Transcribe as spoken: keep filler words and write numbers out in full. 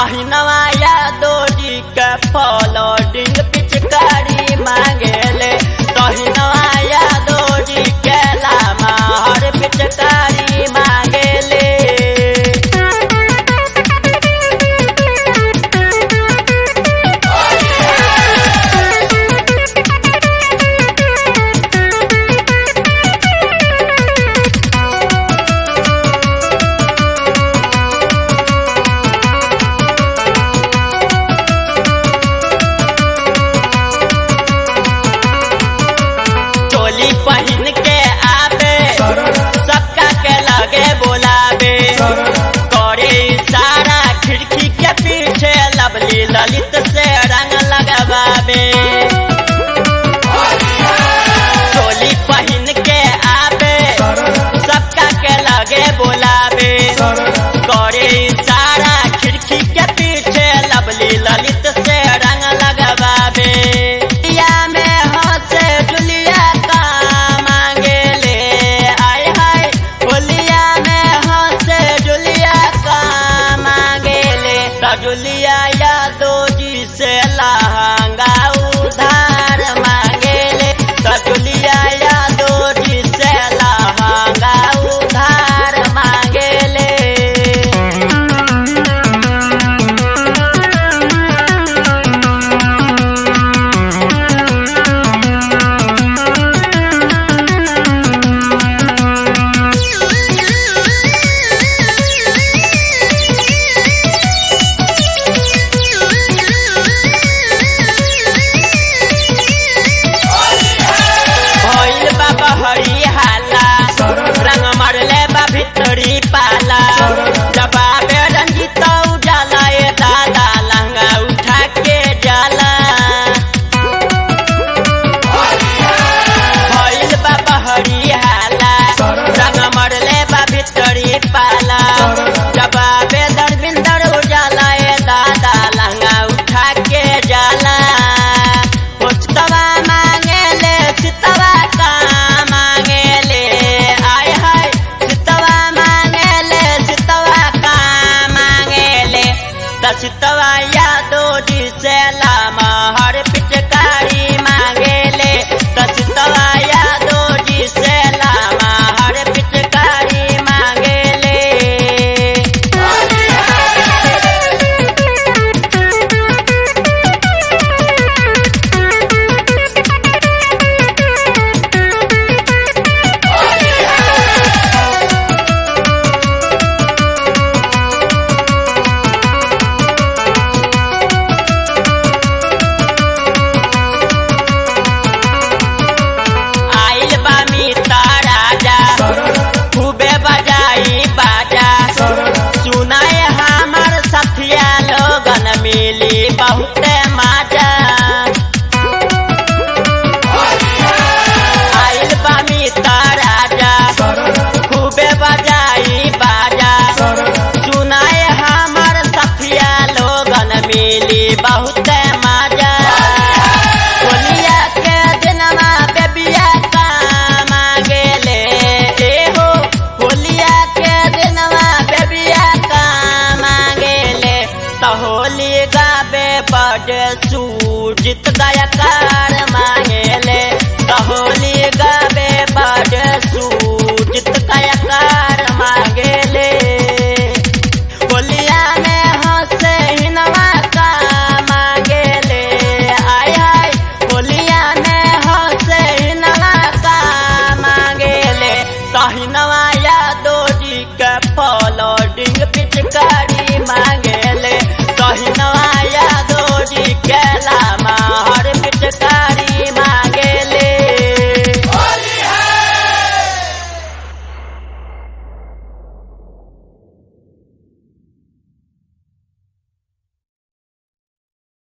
अहिनवा यादो जी के फॉलोडिंग पिचकारी मांगेले तहिनवा यादो जी के लामा हर पिचकारी मांगेले। पहिन के आवे सबका के लगे बोलावे करे इशारा खिड़की के पीछे लवली ललित से रंग लगवावे। चोली पहिन के आवे सबका के लगे बोलावे करे इशारा खिड़की के पीछे लवली ललित से रंग लगवावे। जुलिया यादो जी से लहंगा उधार मांगेले जुलिया यादो जी से लहंगा उधार मांगेले। रंग मरले बा भितरी पाला जबाबे रंजित उजाला ए दादा लहंगा उठा के जाला। भइल बा बहरी हाला रंग मरले बा भितरी पाला जबाबे धर्मिंदर उजाला ए दादा लहंगा उठा के जाला। पुछतवा मांगेले चितवा का मांगेले दसितवा यादो जी से लामा हर पिचकारी मांगेले दसितवा यादो जी से लामा हर पिचकारी मांगेले। मिली बहुत मजा आइल बामी राजा खूबे बजाई बाजा सुनाए हमर सखिया लोगन मिली बहुत मजा। होलिया के दिनमा बेबिया का मांगेले हो होलिया के दिनमा बेबिया का मांगेले तो होली गावे बड़े सूजित गायका